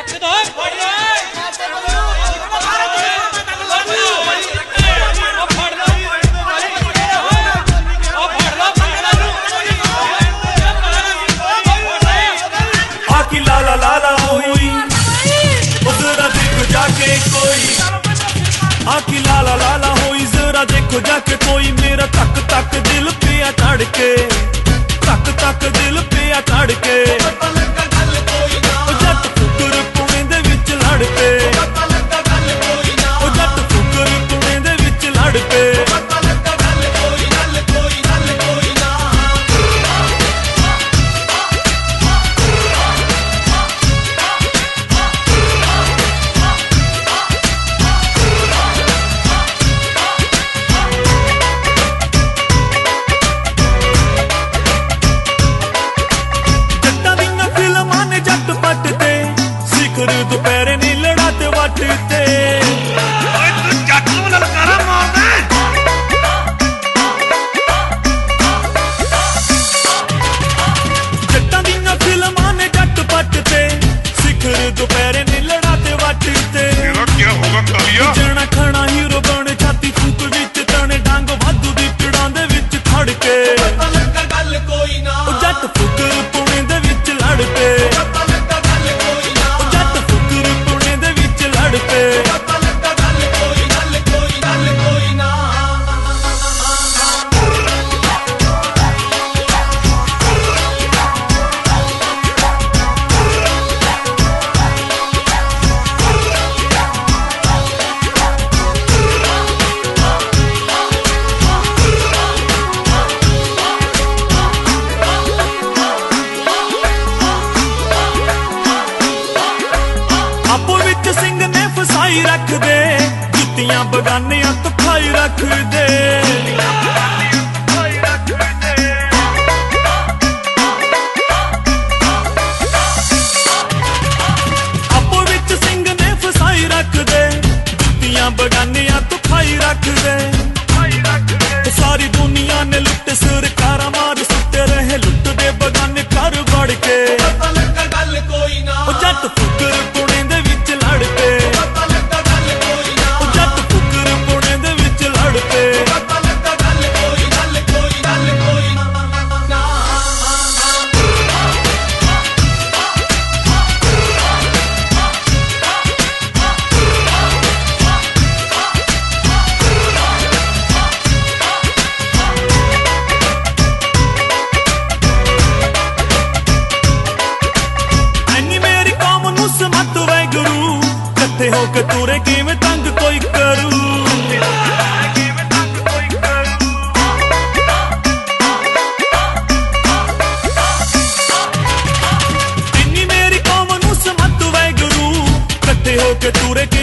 आखी लाला लाला होई जरा देखो जाके कोई मेरा तक तक दिल पिया चढ़ के तक तक दिल पिया चढ़ के जट फुकर पुणे दे विच लड़ पे जट फुकर पुणे दे विच लड़ पे दोपहरे नी लड़ाते वटते जट्टां दियां फिल्मां ने जट पटते शिखर दोपहरे नी लड़ाते वटते जाना खाना हीरो बने छाती फूक विच तने डांग वाधू दी पिड़ां दे विच खड़ के जट फुकर पुणे दे विच लड़ पे रख दे जुत्तियां बगानियां तो खाई रख दे आपो विच सिंह ने फसाई रख दे जुत्तियां बगानियां तो खाई रख दे सारी दुनिया ने लुट सरकारां मार सुते रहे लुट दे बगाने घर बढ़ के जट फुकर पुणे दे विच लड़ पे होके तुरे किवें तंग कोई करू इन्नी मेरी कौम नूं समत वैगुरू कट्ठे होके तुरे